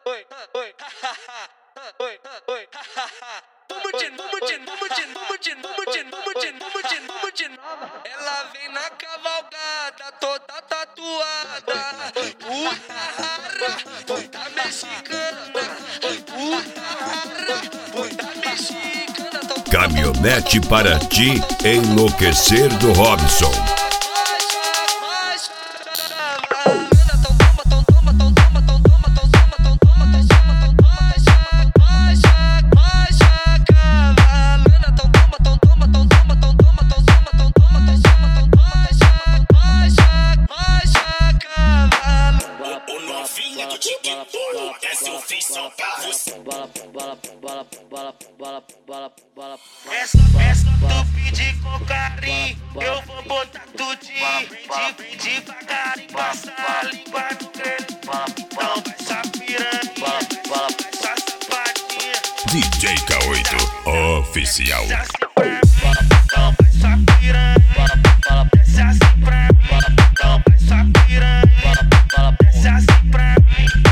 Ela vem na cavalgada, toda tatuada. Puta rara, puta mexicana. Puta rara, puta mexicana. Caminhonete para ti enlouquecer do Robson. Essa eu fiz só pra você. Essa tu pedir com carinho, eu vou botar tudinho. Pedir devagarinho, passa a língua no grelho. Então vai essa piranha, vai essa safadinha. DJ K8 Oficial. Então vai essa piranha, desce assim pra mim. Então vai essa piranha, desce assim pra mim.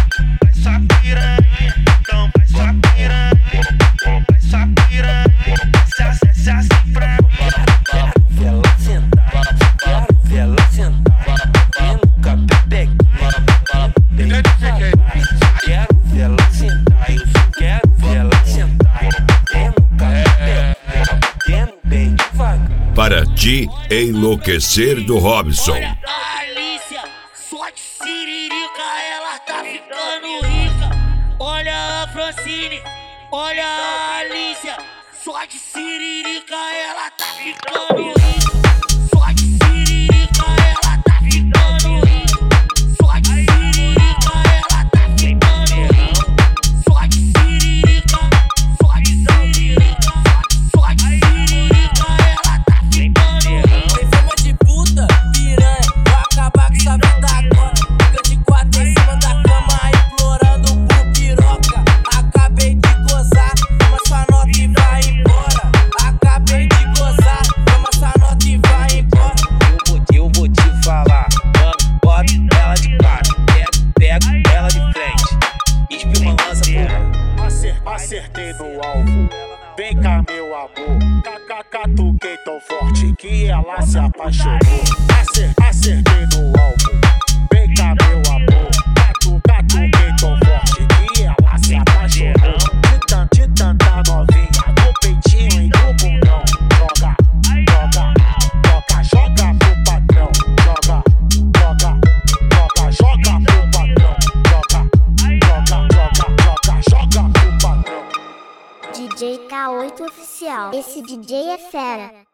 Para te enlouquecer do Robson. A Alicia, só de siririca, ela tá ficando rica. Olha a Francine, olha a Alicia, só de siririca, ela tá ficando rica. Só de siririca, ela tá ficando rica. Só de siririca, ela tá ficando rica. Só de siririca, só de siririca, só de siririca, ela tá ficando rica. Tem fama de puta, piranha, vou acabar com essa vida agora. Fica de quatro em cima da cama, implorando por piroca. Acabei de gozar, toma sua nota e vai embora. Acabei de gozar, toma sua nota e vai embora. Eu vou te falar, mano, bota ela de cara, pega ela de frente, espirra lança por. Acertei no alvo, vem cá meu amor. Catuquei tão forte que ela se apaixonou. Acertei no alvo, vem cá meu amor. Catuquei tão forte que ela se apaixonou. De tanta novinha, do peitinho e do bundão. Joga pro patrão. Joga pro patrão. Joga pro patrão. DJ K8 Oficial. Esse DJ é fera.